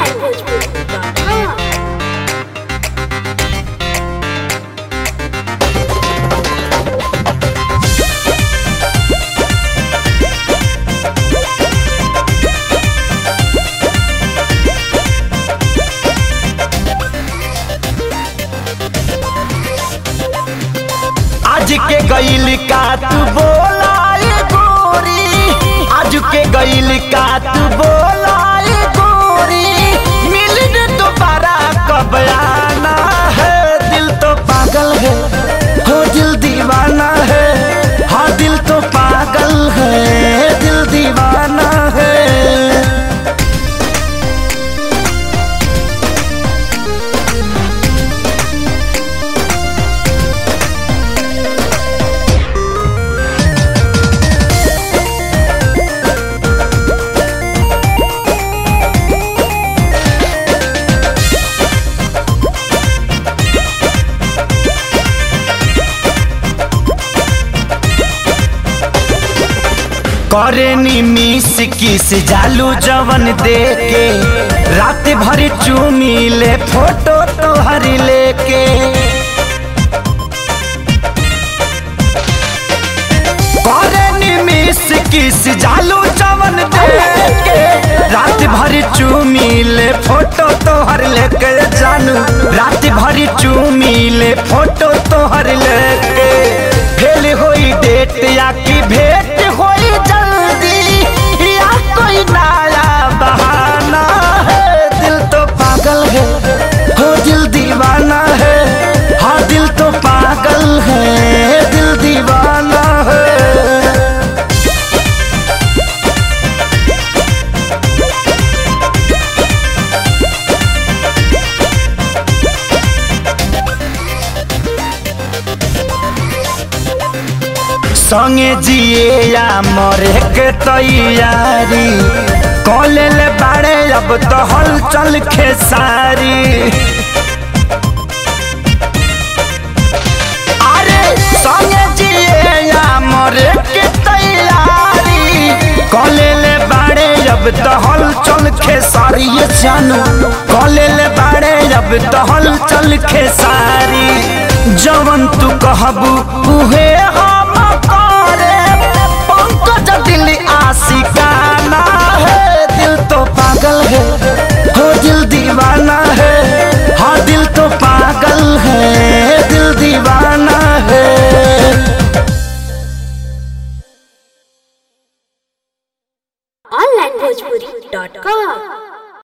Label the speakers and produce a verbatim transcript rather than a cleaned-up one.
Speaker 1: Online Bhojpuri dot com.
Speaker 2: आज के गईल का तू बोलाए गोरी, आज के गईल का तू बोलाए गोरी, मिलने दोबारा कब आना है। दिल तो पागल है, हो दिल दीवाना है, हाँ दिल तो पागल है, दिल दीवाना है। करे नी मिस किस जालू जवन देके, रात भर चूमी ले फोटो तोहर लेके। करे नी मिस किस जालू जवन देके, रात भर चूमी ले फोटो तोहर लेके। जानू रात भर चूमी ले फोटो तोहर लेके। फेल होई डेट या की भेंट होई जल्दी, या कोई नया बहाना है। दिल तो पागल है, हो दिल दीवाना है, हाँ दिल तो पागल है, दिल दीवाना है। संगे जिए या मरे के तैयारी, कॉलेज बाड़े अब तो हलचल खेसारी। अरे संगे जिए या मरे के तैयारी, कॉलेज बाड़े अब तो हलचल खेसारी। ये जानू कॉलेज बाड़े अब तो हलचल खेसारी। जवन तू कहबू उहे हम दिल आशिकाना है। दिल तो पागल है, हो दिल दीवाना है, हाँ दिल तो पागल है, दिल दीवाना है।
Speaker 1: Online Bhojpuri dot com.